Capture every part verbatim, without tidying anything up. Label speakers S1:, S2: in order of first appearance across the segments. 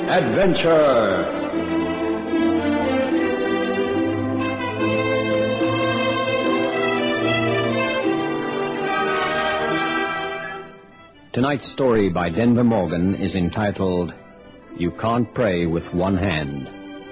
S1: adventure. Tonight's story by Denver Morgan is entitled, You Can't Pray with One Hand.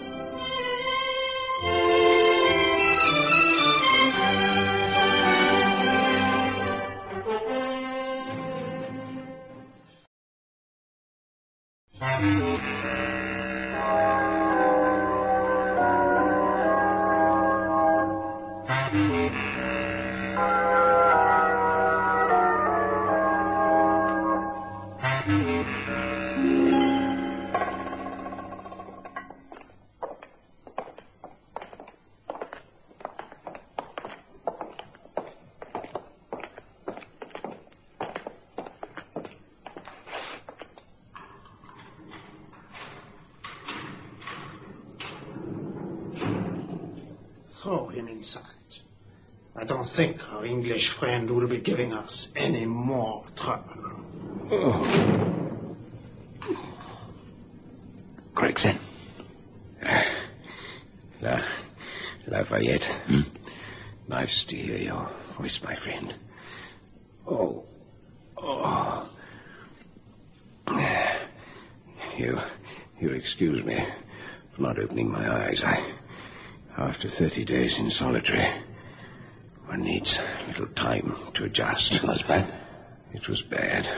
S2: Throw him inside. I don't think our English friend will be giving us any more trouble.
S3: Oh. Gregson. La, Lafayette. Hmm? Nice to hear your voice, my friend. Oh. Oh. You, you'll excuse me for not opening my eyes. I... After thirty days in solitary, one needs a little time to adjust.
S4: It was bad?
S3: It was bad.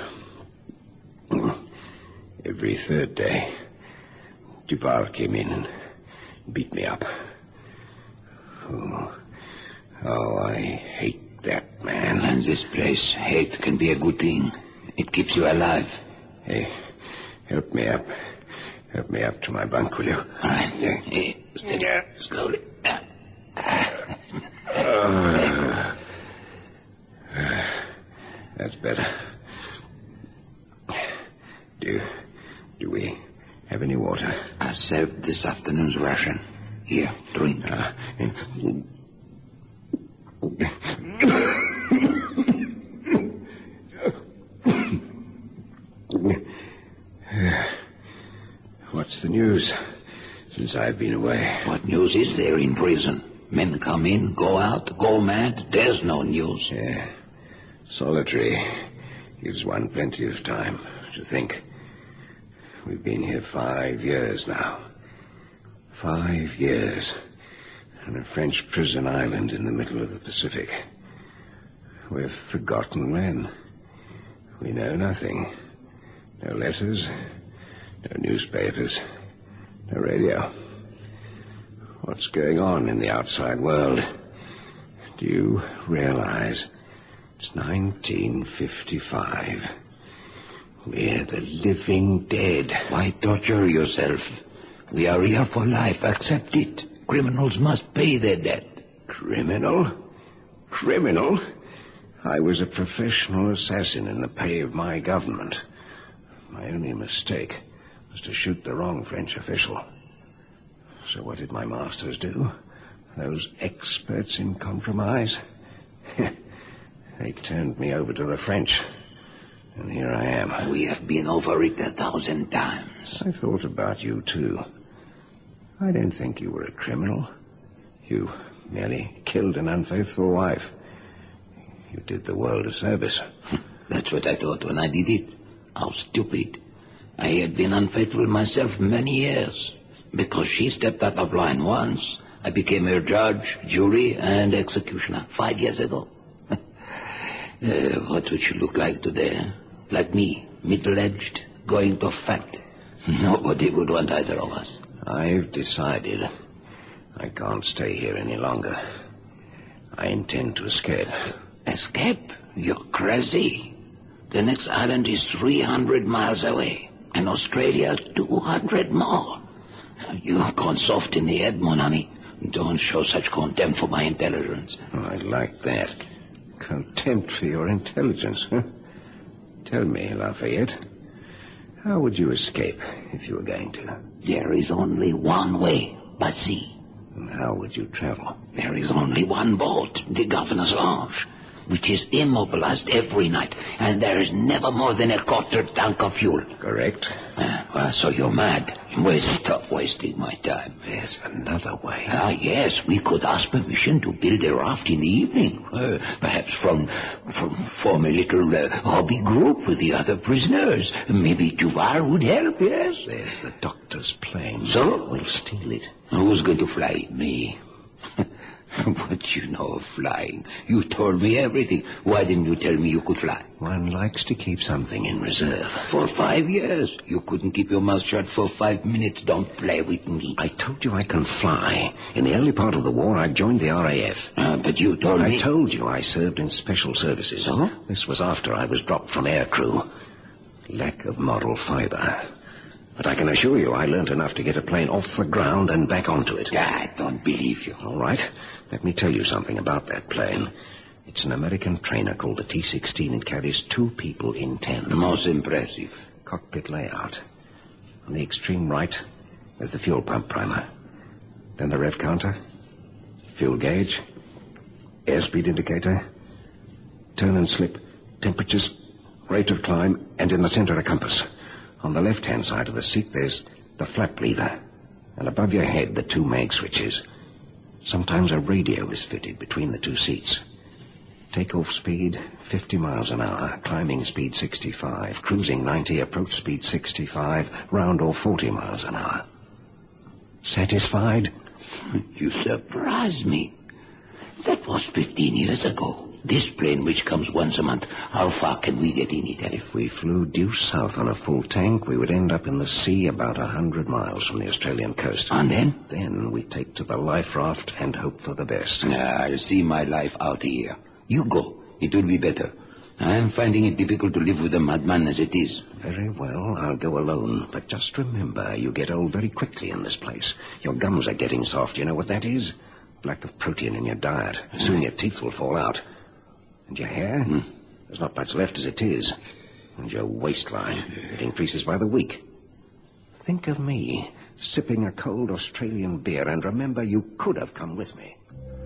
S3: Every third day, Duval came in and beat me up. Oh, oh, I hate that man.
S4: In this place, hate can be a good thing. It keeps you alive.
S3: Hey, help me up. Help me up to my bunk, will you?
S4: All right. Hey, steady. Slowly.
S3: Uh, that's better. Do, do we have any water?
S4: I served this afternoon's ration. Here, drink. Uh,
S3: What's the news since I've been away?
S4: What news is there in prison? Men come in, go out, go mad. There's no news.
S3: Yeah. Solitary gives one plenty of time to think. We've been here five years now. Five years. On a French prison island in the middle of the Pacific. We've forgotten when. We know nothing. No letters, no newspapers, no radio. What's going on in the outside world? Do you realize it's nineteen fifty-five? We're the living dead.
S4: Why torture yourself? We are here for life. Accept it. Criminals must pay their debt.
S3: Criminal? Criminal? I was a professional assassin in the pay of my government. My only mistake was to shoot the wrong French official. So what did my masters do? Those experts in compromise? They turned me over to the French. And here I am.
S4: We have been over it a thousand times.
S3: I thought about you, too. I didn't think you were a criminal. You merely killed an unfaithful wife. You did the world a service.
S4: That's what I thought when I did it. How stupid. I had been unfaithful myself many years. Because she stepped out of line once, I became her judge, jury, and executioner five years ago. uh, what would she look like today? Like me, middle-aged, going to fact. Nobody would want either of us.
S3: I've decided I can't stay here any longer. I intend to escape.
S4: Escape? You're crazy. The next island is three hundred miles away, and Australia two hundred more. You've gone soft in the head, mon ami. Don't show such contempt for my intelligence.
S3: Oh, I like that. Contempt for your intelligence, huh? Tell me, Lafayette, how would you escape if you were going to?
S4: There is only one way, by sea.
S3: And how would you travel?
S4: There is only one boat, the governor's launch, which is immobilized every night, and there is never more than a quarter tank of fuel.
S3: Correct.
S4: Uh, well, so you're mad. Well, stop wasting my time.
S3: There's another way.
S4: Ah, yes, we could ask permission to build a raft in the evening. Uh, perhaps from, from form a little uh, hobby group with the other prisoners. Maybe Duval would help, yes?
S3: There's the doctor's plane.
S4: So?
S3: We'll steal it.
S4: Who's going to fly it?
S3: Me.
S4: What you know of flying? You told me everything. Why didn't you tell me you could fly?
S3: One likes to keep something in reserve.
S4: For five years. You couldn't keep your mouth shut for five minutes. Don't play with me.
S3: I told you I can fly. In the early part of the war, I joined the R A F.
S4: Uh, but you told
S3: I
S4: me...
S3: I told you I served in special services.
S4: So?
S3: This was after I was dropped from aircrew. Lack of moral fiber. But I can assure you I learned enough to get a plane off the ground and back onto it.
S4: I don't believe you.
S3: All right. Let me tell you something about that plane. It's an American trainer called the T sixteen. It carries two people in ten.
S4: Most impressive.
S3: Cockpit layout. On the extreme right, there's the fuel pump primer. Then the rev counter, fuel gauge, airspeed indicator, turn and slip, temperatures, rate of climb, and in the center a compass. On the left-hand side of the seat, there's the flap lever. And above your head, the two mag switches. Sometimes a radio is fitted between the two seats. Takeoff speed, fifty miles an hour. Climbing speed, sixty-five. Cruising, ninety. Approach speed, sixty-five. Round or forty miles an hour. Satisfied?
S4: You surprise me. That was fifteen years ago. This plane, which comes once a month, how far can we get in it?
S3: If we flew due south on a full tank, we would end up in the sea about a hundred miles from the Australian coast.
S4: And then?
S3: Then we take to the life raft and hope for the best.
S4: I'll see my life out here. You go. It will be better. I'm finding it difficult to live with a madman as it is.
S3: Very well, I'll go alone. But just remember, you get old very quickly in this place. Your gums are getting soft. You know what that is? Lack of protein in your diet. Soon your teeth will fall out. And your hair? Hmm. There's not much left as it is. And your waistline. It increases by the week. Think of me, sipping a cold Australian beer, and remember you could have come with me.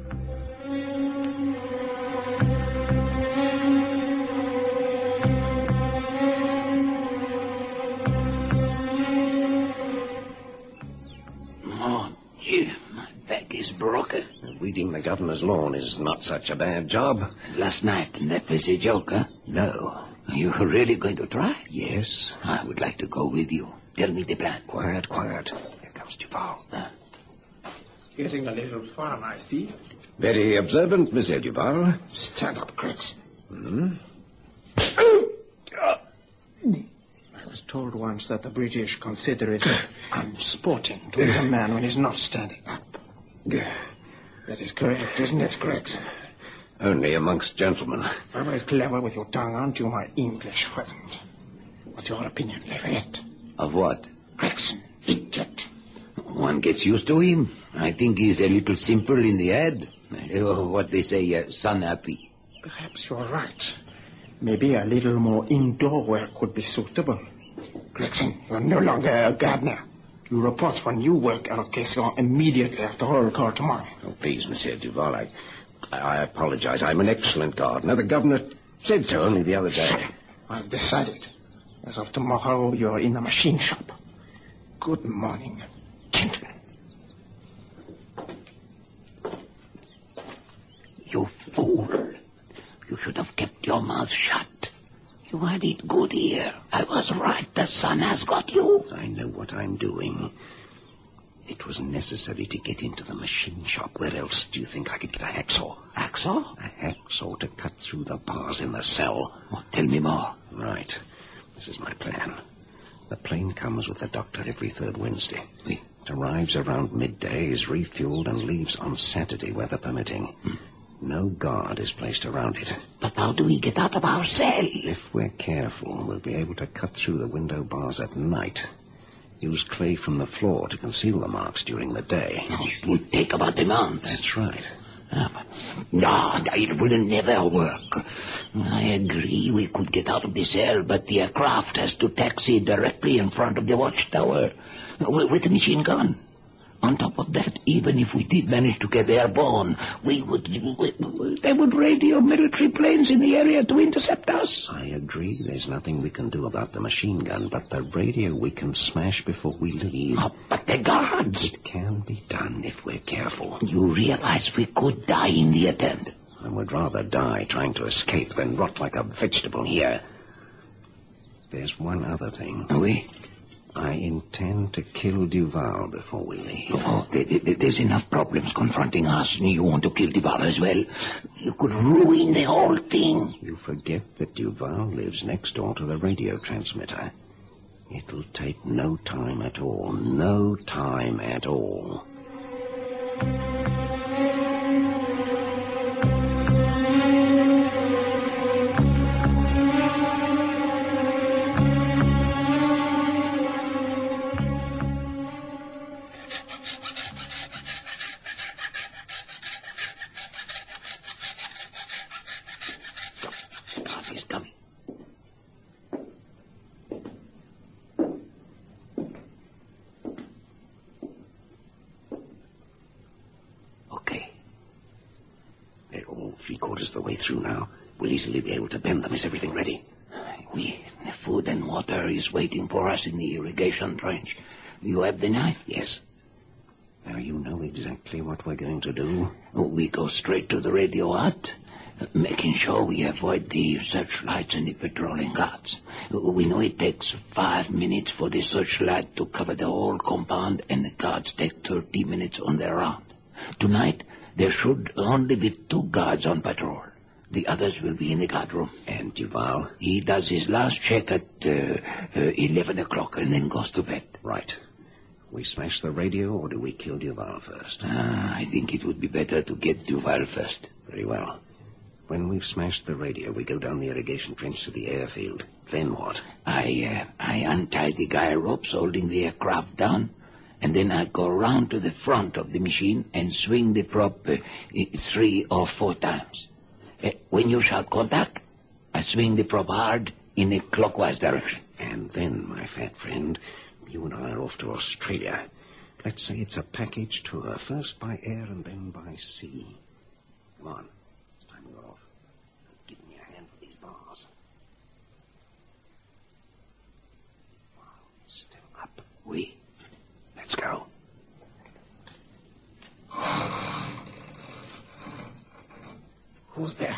S4: Oh, gee, my back is broken.
S3: Weeding the governor's lawn is not such a bad job.
S4: Last night, that was a joke, huh?
S3: No.
S4: Are you really going to try?
S3: Yes.
S4: I would like to go with you. Tell me the plan.
S3: Quiet, quiet. Here comes Duval.
S4: Uh,
S2: Getting a little fun, I see.
S3: Very observant, Monsieur Duval.
S2: Stand up, Crix.
S3: Hmm?
S2: I was told once that the British consider it unsporting to hit a man when he's not standing up. That is correct, isn't it, Crix?
S3: Only amongst gentlemen.
S2: Always clever with your tongue, aren't you, my English friend? What's your opinion, Lafayette?
S4: of what?
S2: Gregson, idiot.
S4: One gets used to him. I think he's a little simple in the head. Uh, what they say, uh, sun happy.
S2: Perhaps you're right. Maybe a little more indoor work would be suitable. Gregson, you're no longer a gardener. You report for new work allocation immediately after roll call tomorrow.
S3: Oh, please, Monsieur Duval, I, I apologize. I'm an excellent gardener. The governor said so only the other day.
S2: I've decided. As of tomorrow, you're in the machine shop. Good morning, gentlemen.
S4: You fool. You should have kept your mouth shut. You had it good here. I was right. The sun has got you.
S3: I know what I'm doing. It was necessary to get into the machine shop. Where else do you think I could get a hacksaw?
S4: Hacksaw?
S3: A hacksaw to cut through the bars in the cell.
S4: Oh, tell me more.
S3: Right. This is my plan. The plane comes with the doctor every third Wednesday.
S4: Oui.
S3: It arrives around midday, is refueled, and leaves on Saturday, weather permitting.
S4: Hmm.
S3: No guard is placed around it.
S4: But how do we get out of our cell?
S3: If we're careful, we'll be able to cut through the window bars at night. Use clay from the floor to conceal the marks during the day.
S4: Oh, it would take about a month.
S3: That's right.
S4: Ah, but no, it will never work. I agree we could get out of the cell, but the aircraft has to taxi directly in front of the watchtower with, with a machine gun. On top of that, even if we did manage to get airborne, we would... We, they would radio military planes in the area to intercept us.
S3: I agree there's nothing we can do about the machine gun, but the radio we can smash before we leave.
S4: Oh, but the guards...
S3: It can be done if we're careful.
S4: You realize we could die in the attempt.
S3: I would rather die trying to escape than rot like a vegetable here. There's one other thing.
S4: Oui?
S3: I intend to kill Duval before we leave.
S4: Oh, there's enough problems confronting us, and you want to kill Duval as well. You could ruin the whole thing.
S3: You forget that Duval lives next door to the radio transmitter. It'll take no time at all. No time at all. The way through now. We'll easily be able to bend them. Is everything ready?
S4: We, the food and water is waiting for us in the irrigation trench. You have the knife?
S3: Yes. Now you know exactly what we're going to do.
S4: We go straight to the radio hut, making sure we avoid the searchlights and the patrolling guards. We know it takes five minutes for the searchlight to cover the whole compound, and the guards take thirty minutes on their round. Tonight, there should only be two guards on patrol. The others will be in the guard room.
S3: And Duval?
S4: He does his last check at uh, uh, eleven o'clock and then goes to bed.
S3: Right. We smash the radio, or do we kill Duval first?
S4: Ah, I think it would be better to get Duval first.
S3: Very well. When we've smashed the radio, we go down the irrigation trench to the airfield. Then what?
S4: I, uh, I untie the guy ropes holding the aircraft down, and then I go round to the front of the machine and swing the prop uh, three or four times. Uh, when you shout contact, I swing the prop hard in a clockwise direction.
S3: And then, my fat friend, you and I are off to Australia. Let's say it's a package tour, first by air and then by sea. Come on, it's time to go off. Give me a hand with these bars. Wow, still up.
S4: Oui.
S3: Let's go.
S2: Who's there?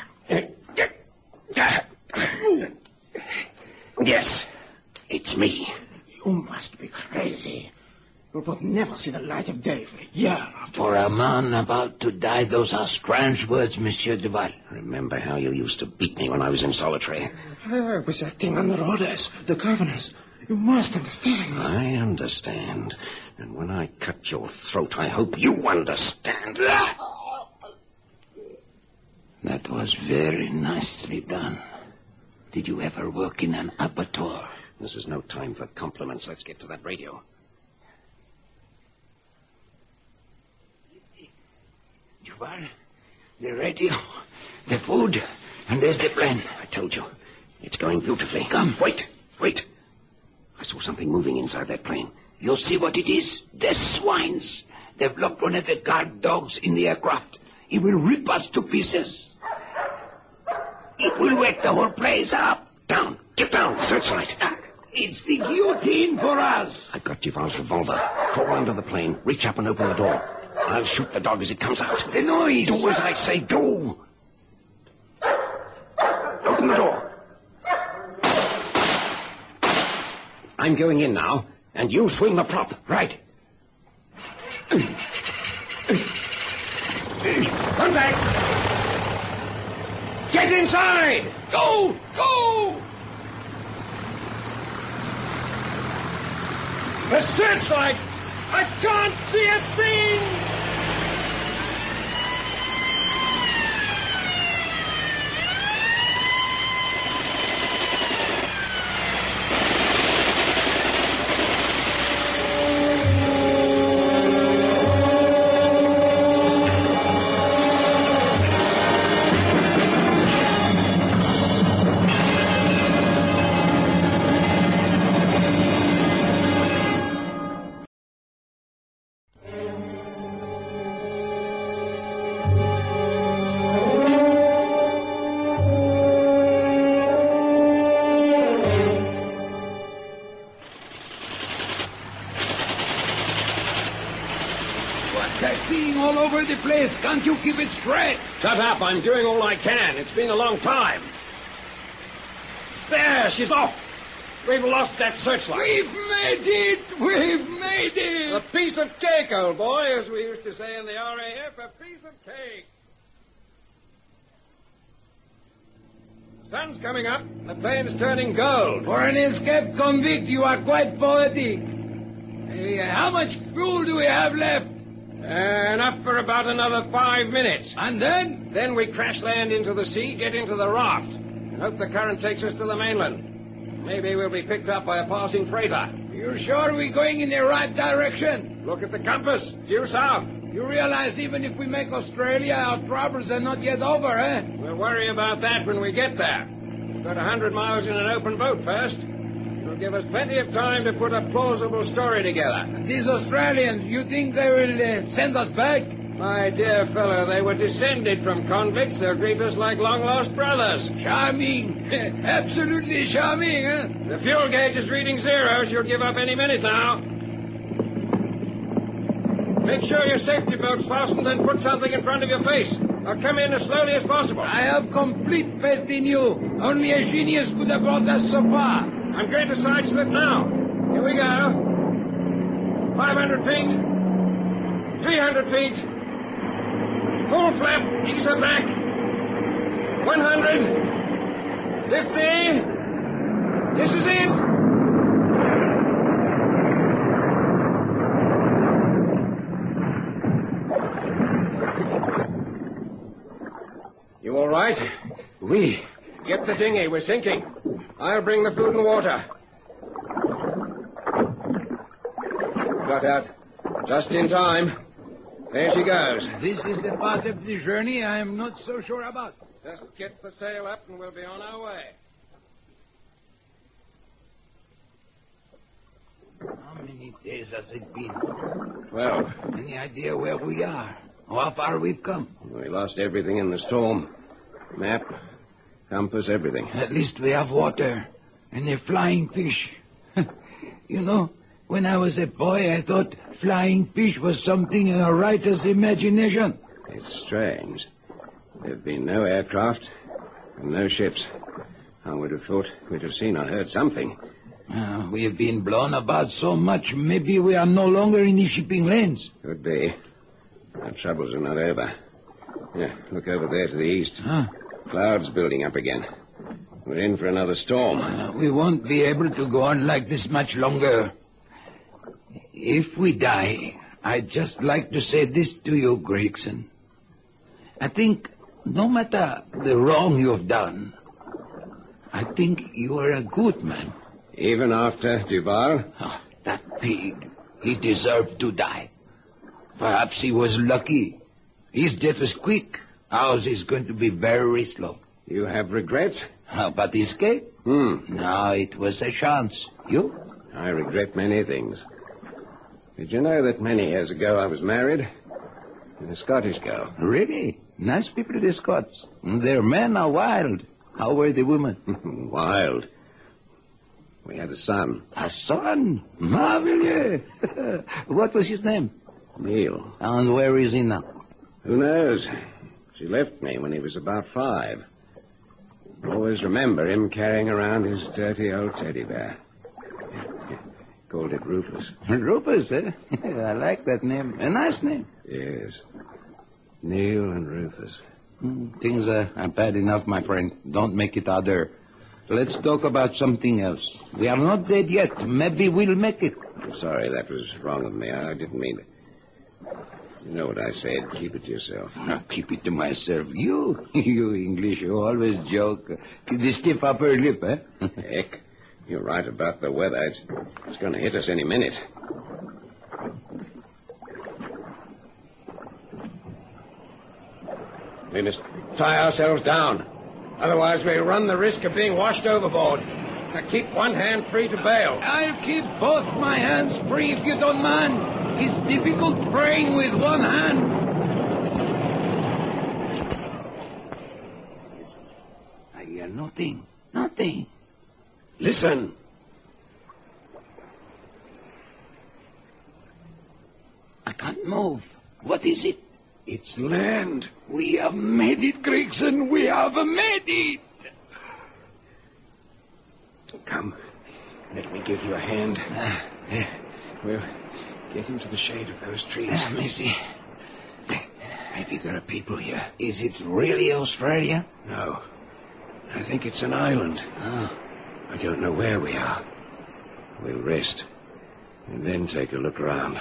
S3: Yes, it's me.
S2: You must be crazy. You'll both never see the light of day for a year after
S4: For
S2: this.
S4: a man about to die, those are strange words, Monsieur Duval.
S3: Remember how you used to beat me when I was in solitary?
S2: I was acting under orders, the governor's. You must understand.
S3: I understand. And when I cut your throat, I hope you understand.
S4: That was very nicely done. Did you ever work in an abattoir?
S3: This is no time for compliments. Let's get to that radio.
S4: Duval, the radio, the food, and there's the plane.
S3: I told you. It's going beautifully. Come, wait, wait. I saw something moving inside that plane.
S4: You see what it is? The swines. They've locked one of the guard dogs in the aircraft. He will rip us to pieces. It will wake the whole place up.
S3: Down. Get down. Searchlight.
S4: Ah, it's the guillotine for us.
S3: I've got Duval's revolver. Crawl under the plane. Reach up and open the door. I'll shoot the dog as it comes out.
S4: The noise.
S3: Do as I say. Do. Open the door. I'm going in now, and you swing the prop.
S4: Right.
S3: Contact! Get inside!
S4: Go! Go!
S5: The searchlight! I can't see a thing!
S6: all over the place. Can't you keep it straight?
S5: Shut up. I'm doing all I can. It's been a long time. There, she's off. We've lost that searchlight.
S6: We've made it. We've made it.
S5: A piece of cake, old boy, as we used to say in the R A F, a piece of cake. The sun's coming up. The plane's turning gold.
S6: For an escaped convict, you are quite poetic. Uh, how much fuel do we have left?
S5: Uh, enough for about another five minutes.
S6: And then?
S5: Then we crash land into the sea, get into the raft, and hope the current takes us to the mainland. Maybe we'll be picked up by a passing freighter.
S6: You sure we're going in the right direction?
S5: Look at the compass. Due south.
S6: You realize even if we make Australia, our troubles are not yet over, eh?
S5: We'll worry about that when we get there. We've got a hundred miles in an open boat first. It'll give us plenty of time to put a plausible story together.
S6: And these Australians, you think they will uh, send us back?
S5: My dear fellow, they were descended from convicts. They'll treat us like long-lost brothers.
S6: Charming. Absolutely charming, huh?
S5: The fuel gauge is reading zero. She'll give up any minute now. Make sure your safety belt's fastened, then put something in front of your face. I'll come in as slowly as possible.
S6: I have complete faith in you. Only a genius could have brought us so far.
S5: I'm going to side slip now. Here we go. five hundred feet. three hundred feet. Full flap, ease her back. one hundred. fifty. This is it. You all right?
S6: Oui.
S5: Get the dinghy. We're sinking. I'll bring the food and water. Got out. Just in time. There she goes.
S6: This is the part of the journey I am not so sure about.
S5: Just get the sail up and we'll be on our way.
S6: How many days has it been?
S5: Twelve.
S6: Any idea where we are? How far we've come?
S3: We lost everything in the storm. Map, compass, everything.
S6: At least we have water and a flying fish. You know, when I was a boy, I thought flying fish was something in a writer's imagination.
S3: It's strange. There have been no aircraft and no ships. I would have thought we'd have seen or heard something.
S6: Uh, we have been blown about so much, maybe we are no longer in the shipping lanes.
S3: Could be. Our troubles are not over. Yeah, look over there to the east.
S6: Huh?
S3: Clouds building up again. We're in for another storm.
S6: Uh, we won't be able to go on like this much longer. If we die, I'd just like to say this to you, Gregson. I think no matter the wrong you've done, I think you are a good man.
S3: Even after Duval?
S6: Oh, that pig. He deserved to die. Perhaps he was lucky. His death was quick. Ours is going to be very slow.
S3: You have regrets?
S6: How about the escape?
S3: Hmm.
S6: No, it was a chance. You?
S3: I regret many things. Did you know that many years ago I was married? To a Scottish girl.
S6: Really? Nice people, the Scots. Their men are wild. How were the women?
S3: Wild. We had a son.
S6: A son? Marvelous. What was his name?
S3: Neil.
S6: And where is he now?
S3: Who knows? She left me when he was about five. Always remember him carrying around his dirty old teddy bear. Called it Rufus.
S6: Rufus, eh? I like that name. A nice name.
S3: Yes. Neil and Rufus.
S6: Mm, things are, are bad enough, my friend. Don't make it harder. Let's talk about something else. We are not dead yet. Maybe we'll make it.
S3: I'm sorry, that was wrong of me. I didn't mean it. You know what I said. Keep it to yourself.
S6: I'll keep it to myself. You, you English, you always joke. The stiff upper lip, eh?
S3: Heck, you're right about the weather. It's, it's going to hit us any minute. We must tie ourselves down.
S5: Otherwise, we run the risk of being washed overboard. Now, keep one hand free to bail.
S6: I'll keep both my hands free if you don't mind. It's difficult praying with one hand. I hear nothing. Nothing.
S5: Listen.
S6: I can't move. What is it?
S3: It's land.
S6: We have made it, Gregson. We have made it.
S3: Come. Let me give you a hand.
S6: Uh, uh,
S3: We'll get into the shade of those trees.
S6: Let me see.
S3: Maybe there are people here.
S6: Is it really Australia?
S3: No. I think it's an island.
S6: Oh.
S3: I don't know where we are. We'll rest. And then take a look around.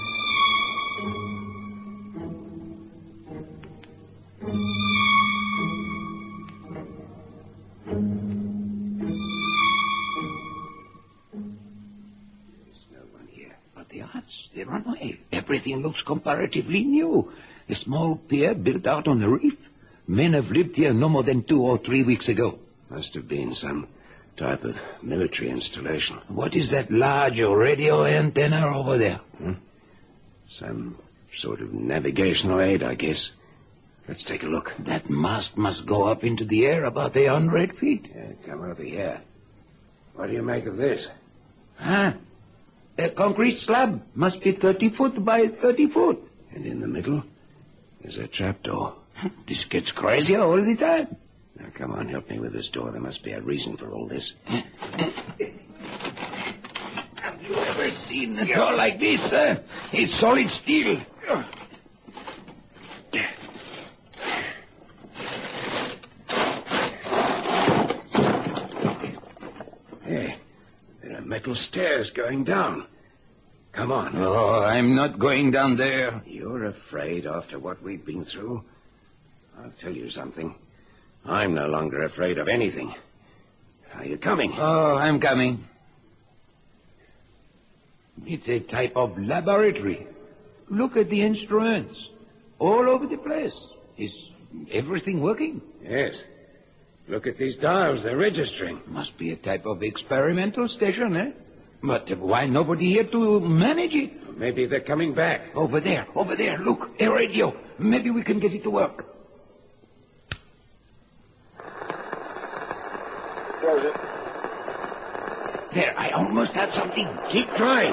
S6: They run away. Everything looks comparatively new. A small pier built out on the reef. Men have lived here no more than two or three weeks ago.
S3: Must have been some type of military installation.
S6: What is that large radio antenna over there?
S3: Hmm? Some sort of navigational aid, I guess. Let's take a look.
S6: That mast must go up into the air about a hundred feet.
S3: Yeah, come over here. What do you make of this?
S6: Huh? A concrete slab must be thirty foot by thirty foot.
S3: And in the middle is a trapdoor.
S6: This gets crazier all the time.
S3: Now, come on, help me with this door. There must be a reason for all this.
S6: Have you ever seen a door like this, sir? It's solid steel.
S3: Hey, there are metal stairs going down. Come on.
S6: Oh, I'm not going down there.
S3: You're afraid after what we've been through? I'll tell you something. I'm no longer afraid of anything. Are you coming?
S6: Oh, I'm coming. It's a type of laboratory. Look at the instruments. All over the place. Is everything working?
S3: Yes. Look at these dials. They're registering.
S6: Must be a type of experimental station, eh? But why nobody here to manage it?
S3: Maybe they're coming back.
S6: Over there, over there. Look, a radio. Maybe we can get it to work.
S5: Close it.
S6: There, I almost had something.
S3: Keep trying.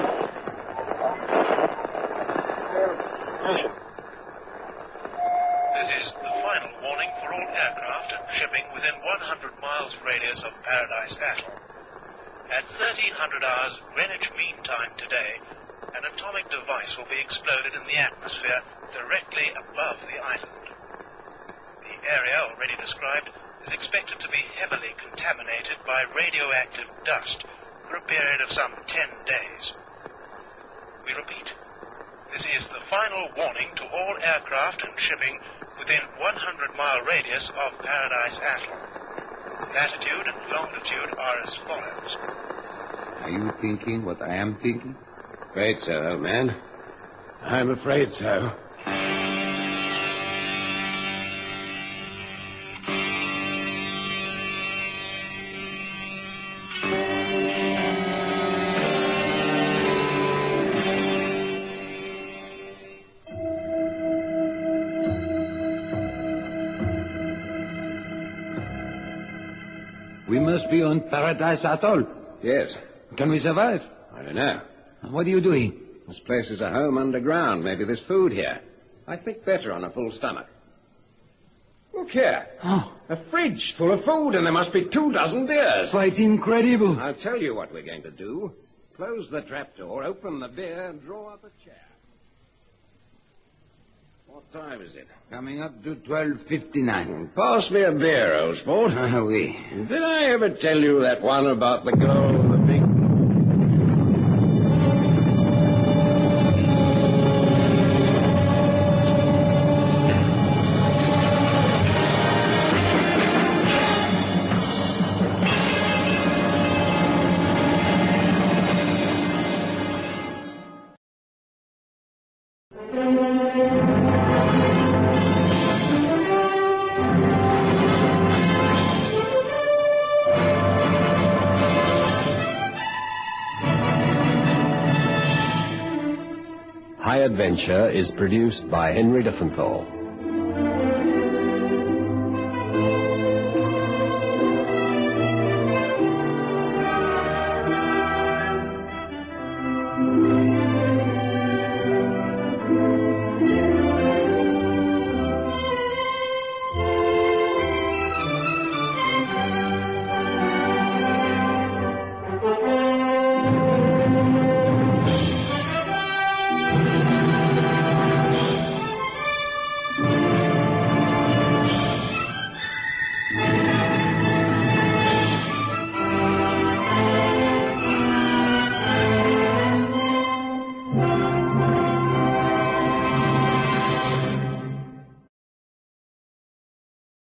S7: This is the final warning for all aircraft and shipping within one hundred miles radius of Paradise Atoll. At thirteen hundred hours Greenwich Mean Time today, an atomic device will be exploded in the atmosphere directly above the island. The area already described is expected to be heavily contaminated by radioactive dust for a period of some ten days. We repeat, this is the final warning to all aircraft and shipping within one hundred mile radius of Paradise Atoll. Latitude and longitude are as follows.
S6: Are you thinking what I am thinking?
S3: Afraid so, old man. I'm afraid so.
S6: We must be on Paradise Atoll.
S3: Yes.
S6: Can we survive?
S3: I don't know.
S6: What are you doing?
S3: This place is a home underground. Maybe there's food here. I think better on a full stomach. Look here.
S6: Oh.
S3: A fridge full of food, and there must be two dozen beers.
S6: Quite incredible.
S3: I'll tell you what we're going to do. Close the trapdoor, open the beer, and draw up a chair. What time is it?
S6: Coming up to twelve fifty-nine.
S3: Pass me a beer, old sport.
S6: Ah, oui.
S3: Did I ever tell you that one about the girl with the big...
S1: High Adventure is produced by Henry Diffenthal.